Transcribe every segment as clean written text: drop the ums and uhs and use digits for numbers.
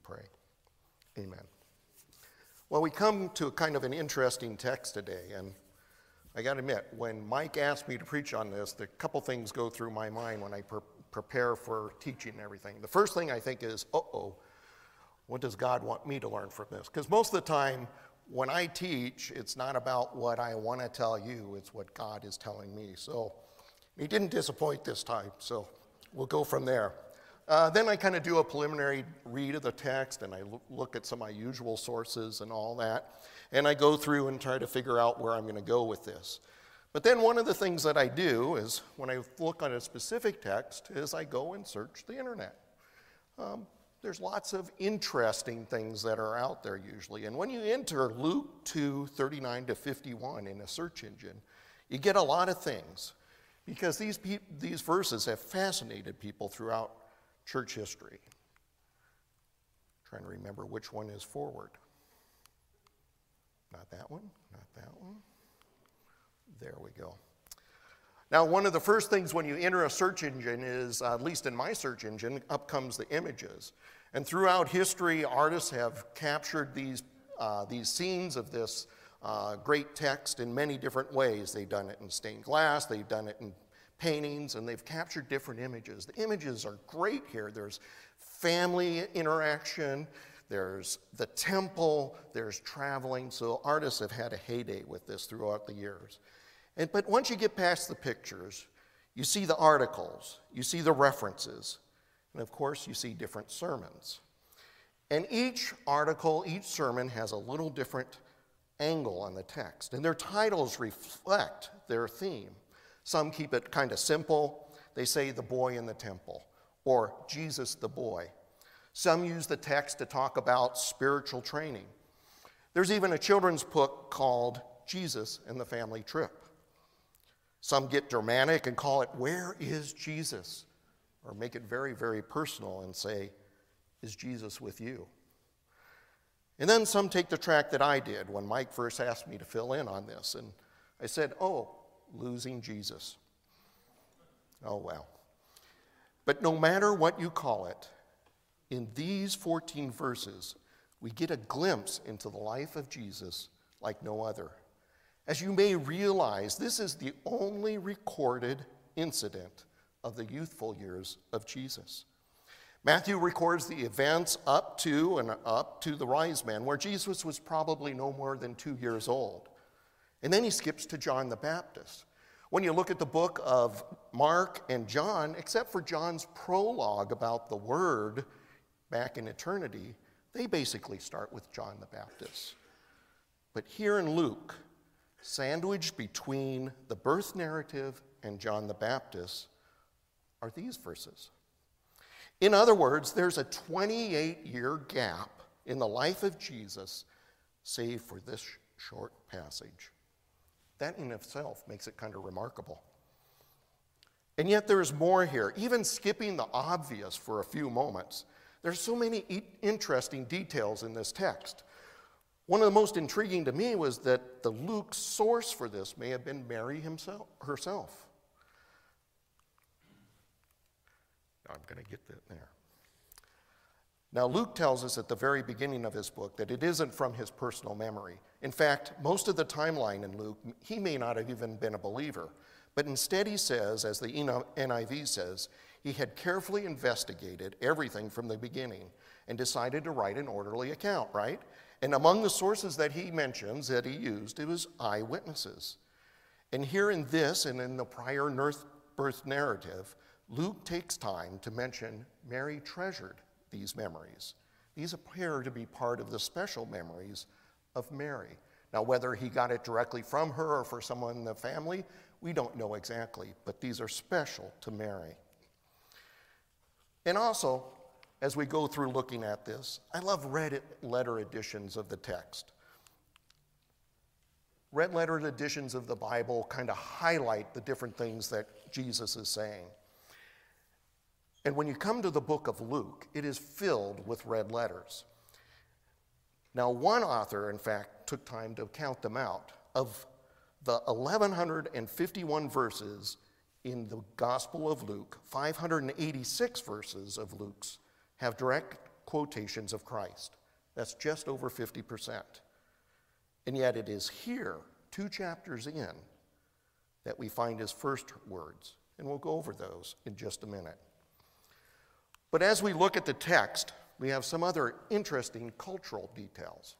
pray. Amen. Well, we come to kind of an interesting text today, and I got to admit, when Mike asked me to preach on this, a couple things go through my mind when I prepare for teaching and everything. The first thing I think is, what does God want me to learn from this? Because most of the time, when I teach, it's not about what I want to tell you, it's what God is telling me. So he didn't disappoint this time, so we'll go from there. Then I kind of do a preliminary read of the text, and I look at some of my usual sources and all that, and I go through and try to figure out where I'm going to go with this. But then one of the things that I do is, when I look on a specific text, is I go and search the internet. There's lots of interesting things that are out there usually, and when you enter Luke 2:39 to 51 in a search engine, you get a lot of things, because these verses have fascinated people throughout church history. Trying to remember which one is forward. Not that one, not that one. There we go. Now, one of the first things when you enter a search engine is, at least in my search engine, up comes the images. And throughout history, artists have captured these scenes of this great text in many different ways. They've done it in stained glass, they've done it in paintings, and they've captured different images. The images are great here. There's family interaction, there's the temple, there's traveling. So artists have had a heyday with this throughout the years. But once you get past the pictures, you see the articles, you see the references, and of course you see different sermons. And each article, each sermon has a little different angle on the text, and their titles reflect their theme. Some keep it kind of simple. They say the boy in the temple, or Jesus the boy. Some use the text to talk about spiritual training. There's even a children's book called Jesus and the Family Trip. Some get dramatic and call it, "Where is Jesus?" Or make it very, very personal and say, "Is Jesus with you?" And then some take the track that I did when Mike first asked me to fill in on this. And I said, losing Jesus. Oh, well. But no matter what you call it, in these 14 verses, we get a glimpse into the life of Jesus like no other. As you may realize, this is the only recorded incident of the youthful years of Jesus. Matthew records the events up to the wise men, where Jesus was probably no more than 2 years old. And then he skips to John the Baptist. When you look at the book of Mark and John, except for John's prologue about the Word back in eternity, they basically start with John the Baptist. But here in Luke, sandwiched between the birth narrative and John the Baptist, are these verses. In other words, there's a 28-year gap in the life of Jesus, save for this short passage. That in itself makes it kind of remarkable. And yet there is more here. Even skipping the obvious for a few moments, there's so many interesting details in this text. One of the most intriguing to me was that the Luke source for this may have been Mary herself. I'm going to get that there. Now, Luke tells us at the very beginning of his book that it isn't from his personal memory. In fact, most of the timeline in Luke, he may not have even been a believer. But instead he says, as the NIV says, he had carefully investigated everything from the beginning and decided to write an orderly account, right? And among the sources that he mentions, that he used, it was eyewitnesses. And here in this and in the prior birth narrative, Luke takes time to mention Mary treasured these memories. These appear to be part of the special memories of Mary. Now, whether he got it directly from her or for someone in the family, we don't know exactly, but these are special to Mary. And also, as we go through looking at this, I love red letter editions of the text. Red letter editions of the Bible kind of highlight the different things that Jesus is saying. And when you come to the book of Luke, it is filled with red letters. Now, one author, in fact, took time to count them out. Of the 1,151 verses in the Gospel of Luke, 586 verses of Luke's have direct quotations of Christ. That's just over 50%. And yet it is here, 2 chapters in, that we find his first words. And we'll go over those in just a minute. But as we look at the text, we have some other interesting cultural details.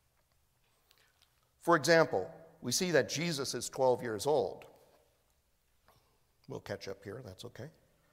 For example, we see that Jesus is 12 years old. We'll catch up here, that's okay.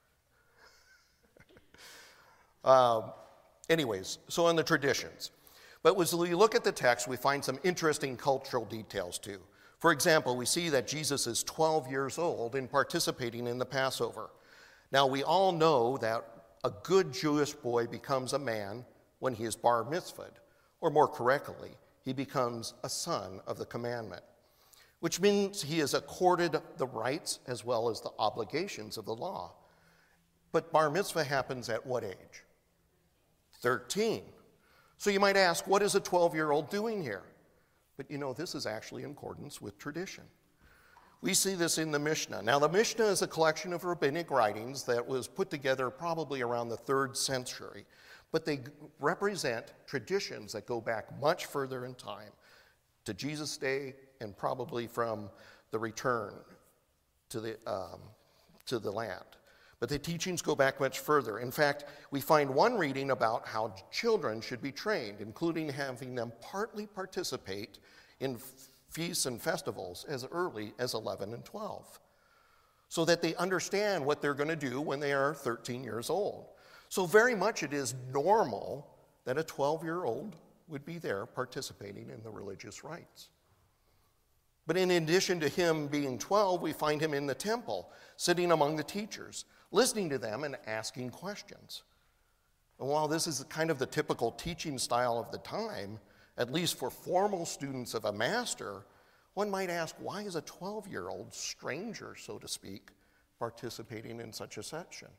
Anyways, so in the traditions. But as we look at the text, we find some interesting cultural details too. For example, we see that Jesus is 12 years old and participating in the Passover. Now, we all know that a good Jewish boy becomes a man when he is bar mitzvahed, or more correctly, he becomes a son of the commandment, which means he is accorded the rights as well as the obligations of the law. But bar mitzvah happens at what age? 13. So you might ask, what is a 12-year-old doing here? But you know, this is actually in accordance with tradition. We see this in the Mishnah. Now, the Mishnah is a collection of rabbinic writings that was put together probably around the 3rd century, but they represent traditions that go back much further in time to Jesus' day and probably from the return to the land. But the teachings go back much further. In fact, we find one reading about how children should be trained, including having them partly participate in feasts and festivals as early as 11 and 12, so that they understand what they're going to do when they are 13 years old. So very much it is normal that a 12-year-old would be there participating in the religious rites. But in addition to him being 12, we find him in the temple, sitting among the teachers, listening to them and asking questions. And while this is kind of the typical teaching style of the time, at least for formal students of a master, one might ask, why is a 12-year-old stranger, so to speak, participating in such a session?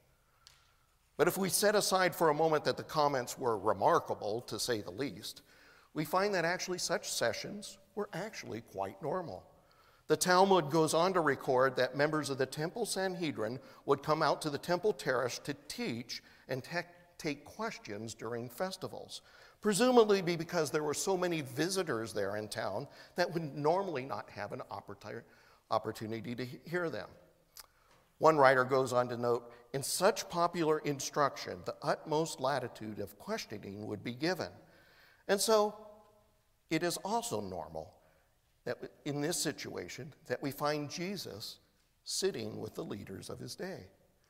But if we set aside for a moment that the comments were remarkable, to say the least, we find that actually such sessions were actually quite normal. The Talmud goes on to record that members of the Temple Sanhedrin would come out to the temple terrace to teach and take questions during festivals, presumably because there were so many visitors there in town that would normally not have an opportunity to hear them. One writer goes on to note, in such popular instruction, the utmost latitude of questioning would be given. And so it is also normal that in this situation that we find Jesus sitting with the leaders of his day.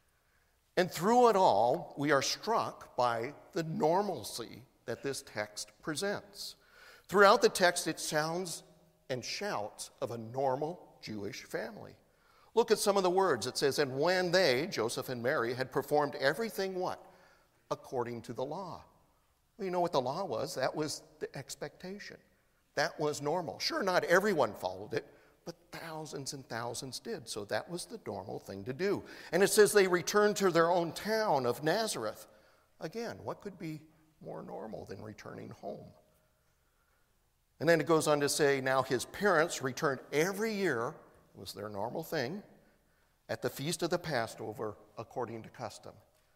And through it all, we are struck by the normalcy that this text presents. Throughout the text, it sounds and shouts of a normal Jewish family. Look at some of the words. It says, and when they, Joseph and Mary, had performed everything, what? According to the law. Well, you know what the law was? That was the expectation. That was normal. Sure, not everyone followed it, but thousands and thousands did. So that was the normal thing to do. And it says they returned to their own town of Nazareth. Again, what could be more normal than returning home? And then it goes on to say, now his parents returned every year, it was their normal thing, at the feast of the Passover according to custom.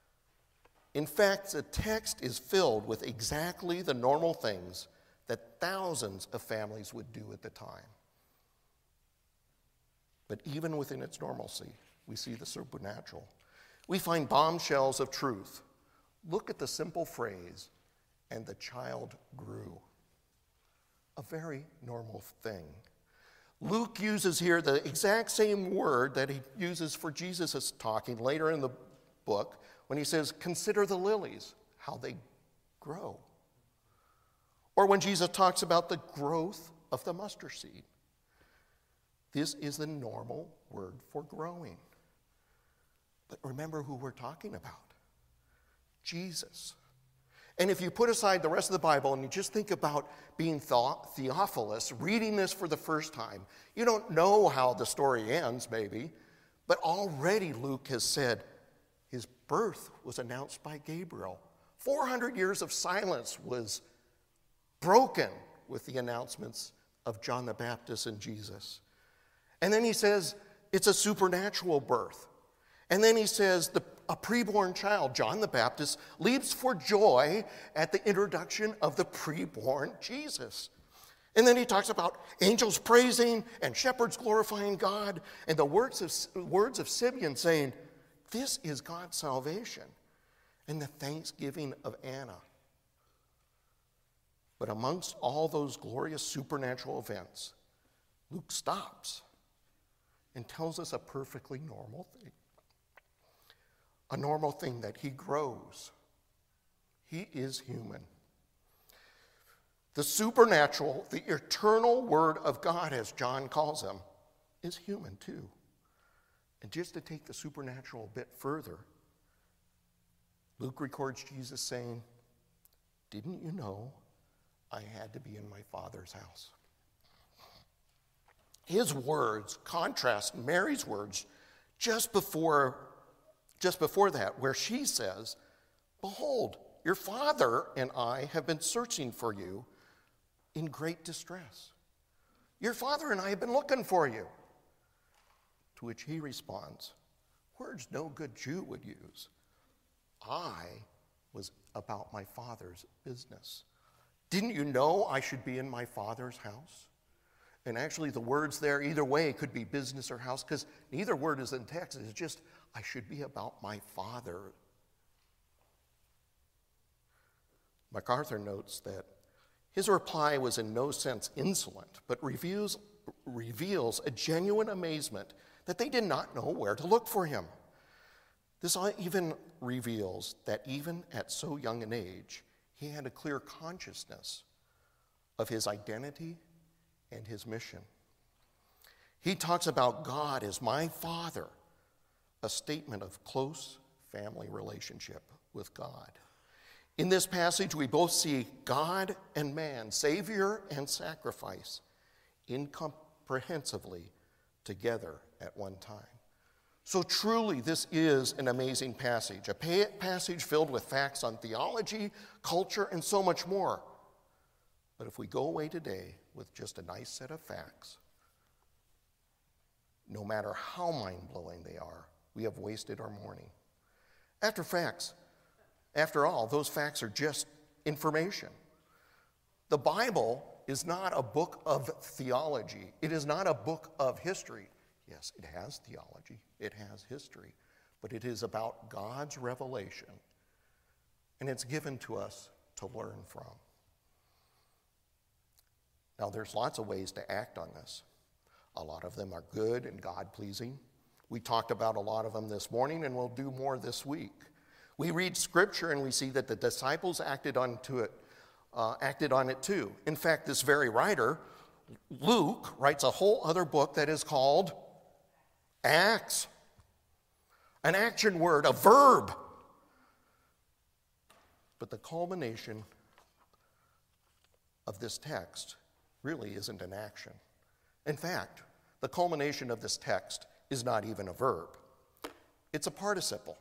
In fact, the text is filled with exactly the normal things that thousands of families would do at the time. But even within its normalcy, we see the supernatural. We find bombshells of truth. Look at the simple phrase, and the child grew. A very normal thing. Luke uses here the exact same word that he uses for Jesus' talking later in the book when he says, consider the lilies, how they grow. Or when Jesus talks about the growth of the mustard seed. This is the normal word for growing. But remember who we're talking about. Jesus. And if you put aside the rest of the Bible and you just think about being Theophilus, reading this for the first time, you don't know how the story ends, maybe, but already Luke has said his birth was announced by Gabriel. 400 years of silence was broken with the announcements of John the Baptist and Jesus. And then he says it's a supernatural birth. And then he says a preborn child, John the Baptist, leaps for joy at the introduction of the preborn Jesus. And then he talks about angels praising and shepherds glorifying God, and the words of Simeon saying, this is God's salvation, and the thanksgiving of Anna. But amongst all those glorious supernatural events, Luke stops and tells us a perfectly normal thing. A normal thing that he grows. He is human. The supernatural, the eternal Word of God, as John calls him, is human too. And just to take the supernatural a bit further, Luke records Jesus saying, didn't you know I had to be in my Father's house? His words contrast Mary's words just before that, where she says, behold, your father and I have been searching for you in great distress. Your father and I have been looking for you. To which he responds, words no good Jew would use. I was about my Father's business. Didn't you know I should be in my Father's house? And actually the words there, either way, could be business or house, because neither word is in text. It's just, I should be about my Father. MacArthur notes that his reply was in no sense insolent, but reveals a genuine amazement that they did not know where to look for him. This even reveals that even at so young an age, he had a clear consciousness of his identity and his mission. He talks about God as my Father, a statement of close family relationship with God. In this passage, we both see God and man, Savior and sacrifice, incomprehensibly together at one time. So truly, this is an amazing passage, a passage filled with facts on theology, culture, and so much more. But if we go away today with just a nice set of facts, no matter how mind-blowing they are, we have wasted our morning. After all, those facts are just information. The Bible is not a book of theology. It is not a book of history. Yes, it has theology, it has history, but it is about God's revelation, and it's given to us to learn from. Now, there's lots of ways to act on this. A lot of them are good and God-pleasing. We talked about a lot of them this morning, and we'll do more this week. We read Scripture, and we see that the disciples acted on it too. In fact, this very writer, Luke, writes a whole other book that is called Acts. An action word, a verb. But the culmination of this text really isn't an action. In fact, the culmination of this text is not even a verb. It's a participle.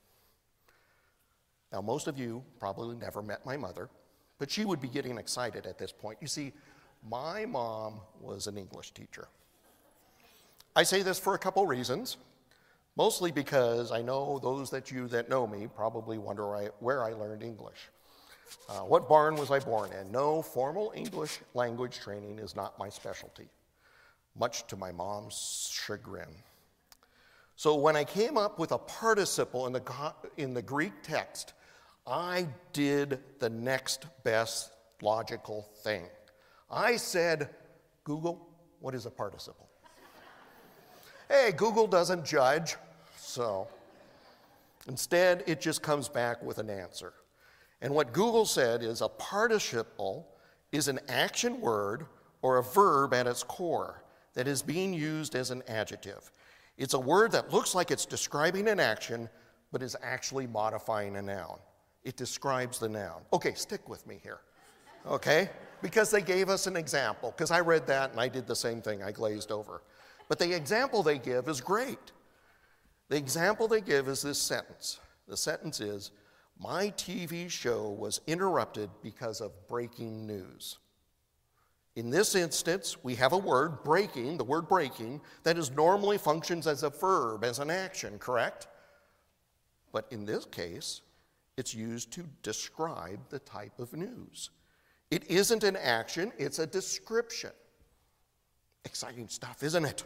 Now, most of you probably never met my mother, but she would be getting excited at this point. You see, my mom was an English teacher. I say this for a couple reasons, mostly because I know those that know me probably wonder where I learned English. What barn was I born in? No, formal English language training is not my specialty, much to my mom's chagrin. So when I came up with a participle in the Greek text, I did the next best logical thing. I said, Google, what is a participle? Hey, Google doesn't judge, so instead it just comes back with an answer. And what Google said is a participle is an action word or a verb at its core that is being used as an adjective. It's a word that looks like it's describing an action, but is actually modifying a noun. It describes the noun. Okay, stick with me here, okay? Because they gave us an example, because I read that and I did the same thing, I glazed over. But the example they give is great. The example they give is this sentence. The sentence is, my TV show was interrupted because of breaking news. In this instance, we have a word, breaking, the word breaking, that normally functions as a verb, as an action, correct? but in this case, it's used to describe the type of news. It isn't an action, it's a description. Exciting stuff, isn't it?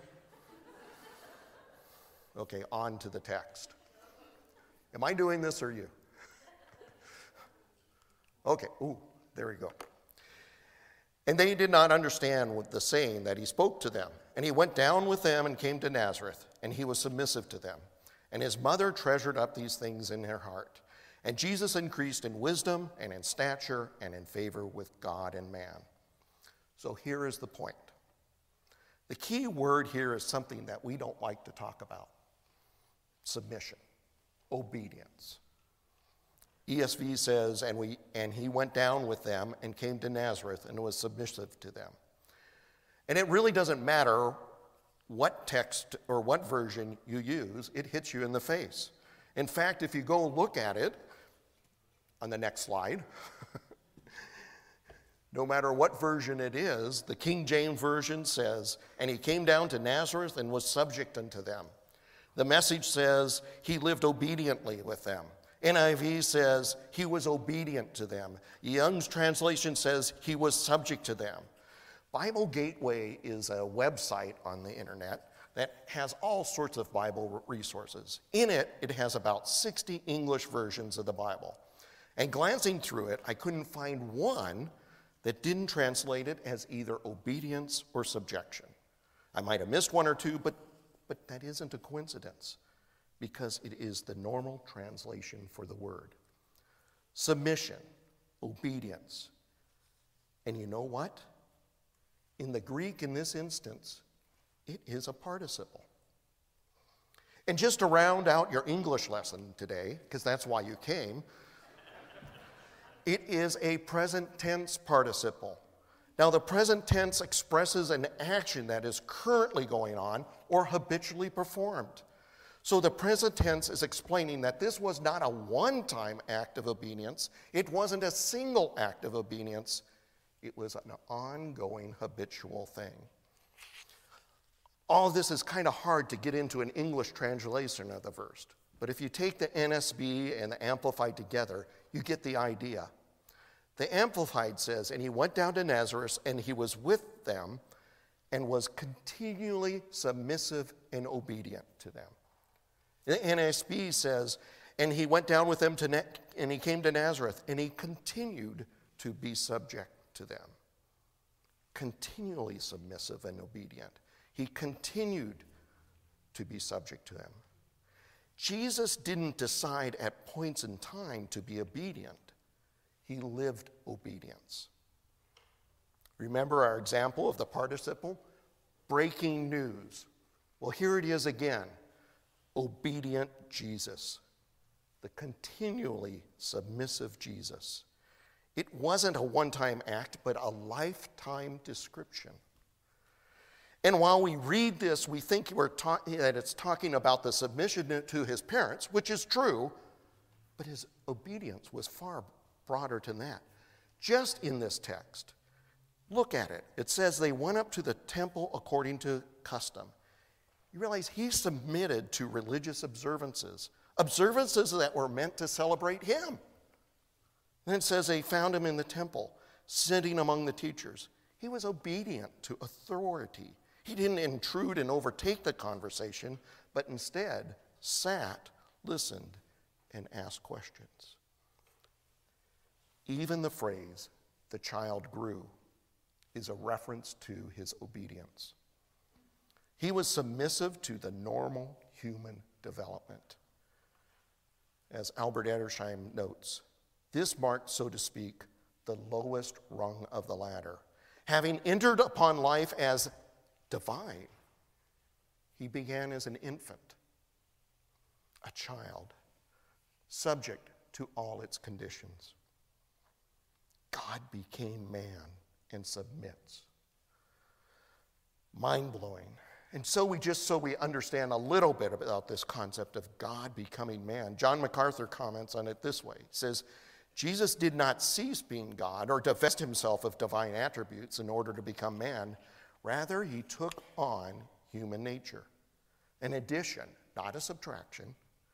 Okay, on to the text. Am I doing this or you? Okay, ooh, there we go. And they did not understand the saying that he spoke to them. And he went down with them and came to Nazareth, and he was submissive to them. And his mother treasured up these things in her heart. And Jesus increased in wisdom and in stature and in favor with God and man. So here is the point. The key word here is something that we don't like to talk about. Submission, obedience. ESV says, and he went down with them and came to Nazareth and was submissive to them. And it really doesn't matter what text or what version you use, it hits you in the face. In fact, if you go look at it on the next slide, no matter what version it is, the King James Version says, and he came down to Nazareth and was subject unto them. The Message says he lived obediently with them. NIV says he was obedient to them. Young's translation says he was subject to them. Bible Gateway is a website on the internet that has all sorts of Bible resources. In it, it has about 60 English versions of the Bible. And glancing through it, I couldn't find one that didn't translate it as either obedience or subjection. I might have missed one or two, but that isn't a coincidence, because it is the normal translation for the word. Submission, obedience. And you know what? In the Greek, in this instance, it is a participle. And just to round out your English lesson today, because that's why you came, it is a present tense participle. Now, the present tense expresses an action that is currently going on or habitually performed. So the present tense is explaining that this was not a one-time act of obedience. It wasn't a single act of obedience. It was an ongoing, habitual thing. All this is kind of hard to get into an English translation of the verse. But if you take the NSB and the Amplified together, you get the idea. The Amplified says, and he went down to Nazareth, and he was with them, and was continually submissive and obedient to them. The NSB says, and he went down with them and he came to Nazareth, and he continued to be subject to them. Continually submissive and obedient. He continued to be subject to them. Jesus didn't decide at points in time to be obedient. He lived obedience. Remember our example of the participle? Breaking news. Well, here it is again. Obedient Jesus. The continually submissive Jesus. It wasn't a one-time act, but a lifetime description. And while we read this, we think that it's talking about the submission to his parents, which is true, but his obedience was far broader than that. Just in this text, look at it. It says they went up to the temple according to custom. You realize he submitted to religious observances, observances that were meant to celebrate him. Then it says they found him in the temple, sitting among the teachers. He was obedient to authority. He didn't intrude and overtake the conversation, but instead sat, listened, and asked questions. Even the phrase, the child grew, is a reference to his obedience. He was submissive to the normal human development. As Albert Edersheim notes, this marked, so to speak, the lowest rung of the ladder. Having entered upon life as divine, he began as an infant, a child, subject to all its conditions. God became man and submits. Mind-blowing. And so we understand a little bit about this concept of God becoming man. John MacArthur comments on it this way. He says, Jesus did not cease being God or divest himself of divine attributes in order to become man. Rather, he took on human nature, an addition, not a subtraction.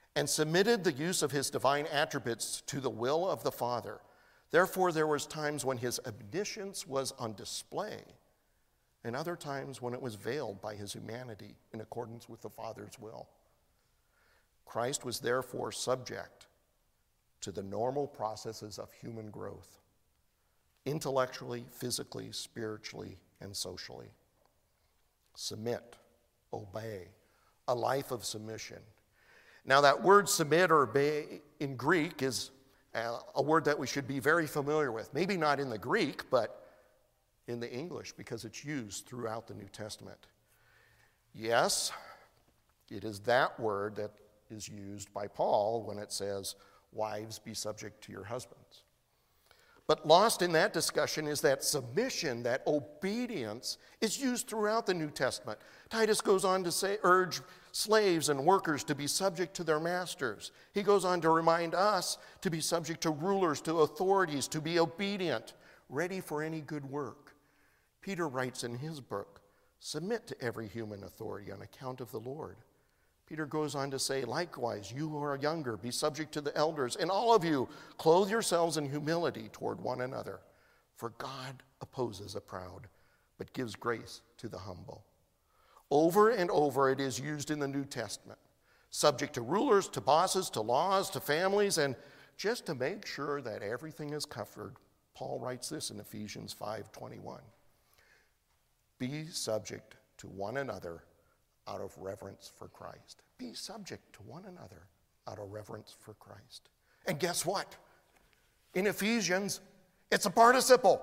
and submitted the use of his divine attributes to the will of the Father. Therefore, there was times when his omniscience was on display, and other times when it was veiled by his humanity in accordance with the Father's will. Christ was therefore subject to the normal processes of human growth, intellectually, physically, spiritually, and socially. Submit, obey, a life of submission. Now, that word submit or obey in Greek is a word that we should be very familiar with. Maybe not in the Greek, but in the English, because it's used throughout the New Testament. Yes, it is that word that is used by Paul when it says, "Wives, be subject to your husbands." But lost in that discussion is that submission, that obedience, is used throughout the New Testament. Titus goes on to urge slaves and workers to be subject to their masters. He goes on to remind us to be subject to rulers, to authorities, to be obedient, ready for any good work. Peter writes in his book, "Submit to every human authority on account of the Lord." Peter goes on to say, "Likewise, you who are younger, be subject to the elders, and all of you, clothe yourselves in humility toward one another. For God opposes the proud, but gives grace to the humble." Over and over it is used in the New Testament, subject to rulers, to bosses, to laws, to families, and just to make sure that everything is covered, Paul writes this in Ephesians 5:21. Be subject to one another out of reverence for Christ. Be subject to one another out of reverence for Christ. And guess what? In Ephesians, it's a participle.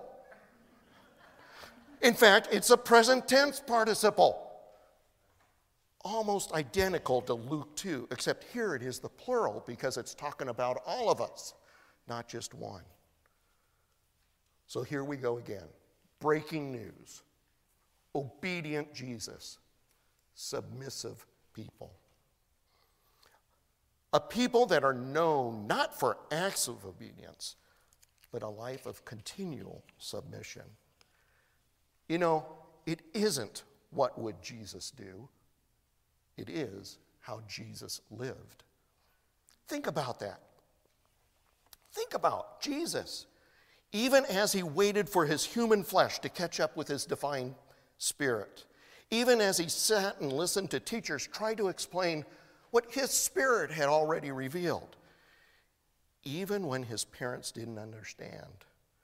In fact, it's a present tense participle. Almost identical to Luke 2, except here it is the plural because it's talking about all of us, not just one. So here we go again. Breaking news. Obedient Jesus. Submissive people. A people that are known not for acts of obedience, but a life of continual submission. You know, it isn't what would Jesus do. It is how Jesus lived. Think about that. Think about Jesus. Even as he waited for his human flesh to catch up with his divine spirit, even as he sat and listened to teachers try to explain what his spirit had already revealed, even when his parents didn't understand,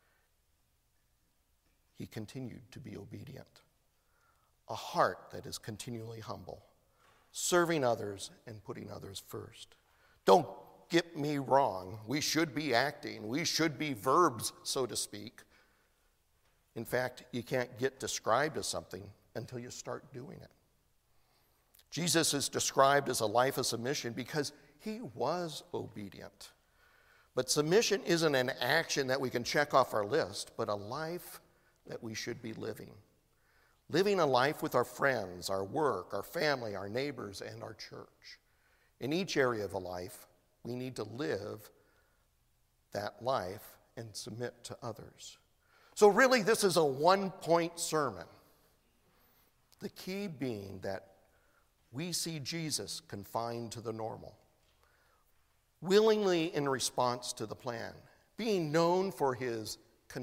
he continued to be obedient. A heart that is continually humble, serving others and putting others first. Don't get me wrong. We should be acting. We should be verbs, so to speak. In fact, you can't get described as something until you start doing it. Jesus is described as a life of submission because he was obedient. But submission isn't an action that we can check off our list, but a life that we should be living. Living a life with our friends, our work, our family, our neighbors, and our church. In each area of a life, we need to live that life and submit to others. So really, this is a one-point sermon. The key being that we see Jesus confined to the normal, willingly in response to the plan, being known for his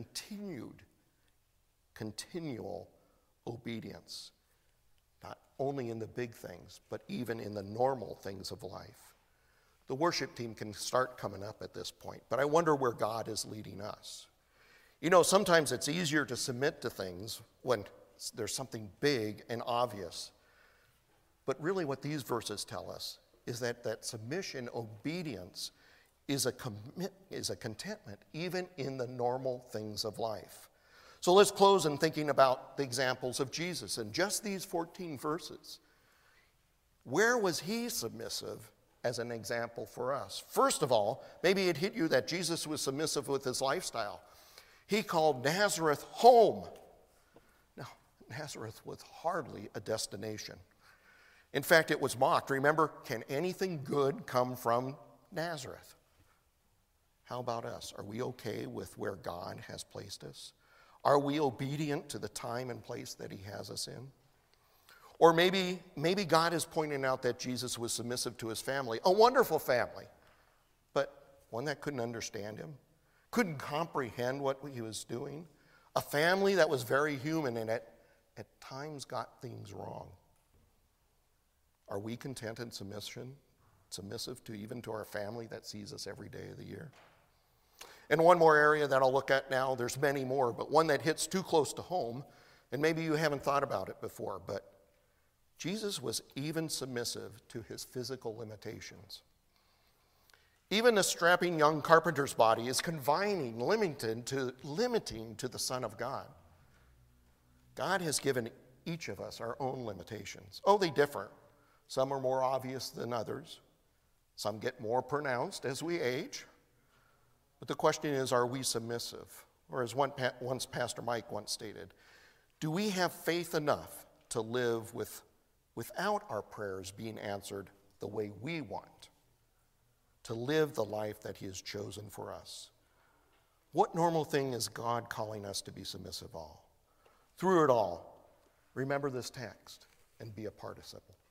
continual obedience, not only in the big things, but even in the normal things of life. The worship team can start coming up at this point, but I wonder where God is leading us. You know, sometimes it's easier to submit to things when there's something big and obvious. But really what these verses tell us is that submission, obedience, is a contentment even in the normal things of life. So let's close in thinking about the examples of Jesus in just these 14 verses. Where was he submissive as an example for us? First of all, maybe it hit you that Jesus was submissive with his lifestyle. He called Nazareth home. Now, Nazareth was hardly a destination. In fact, it was mocked. Remember, can anything good come from Nazareth? How about us? Are we okay with where God has placed us? Are we obedient to the time and place that he has us in? Or maybe God is pointing out that Jesus was submissive to his family, a wonderful family, but one that couldn't understand him, couldn't comprehend what he was doing, a family that was very human and at times got things wrong. Are we content and submissive to even to our family that sees us every day of the year? And one more area that I'll look at now, there's many more, but one that hits too close to home, and maybe you haven't thought about it before, but Jesus was even submissive to his physical limitations. Even a strapping young carpenter's body is limiting to the Son of God. God has given each of us our own limitations. Oh, they differ. Some are more obvious than others. Some get more pronounced as we age. But the question is, are we submissive? Or as once Pastor Mike once stated, do we have faith enough to live without our prayers being answered the way we want, to live the life that he has chosen for us? What normal thing is God calling us to be submissive of? Through it all, remember this text and be a participle.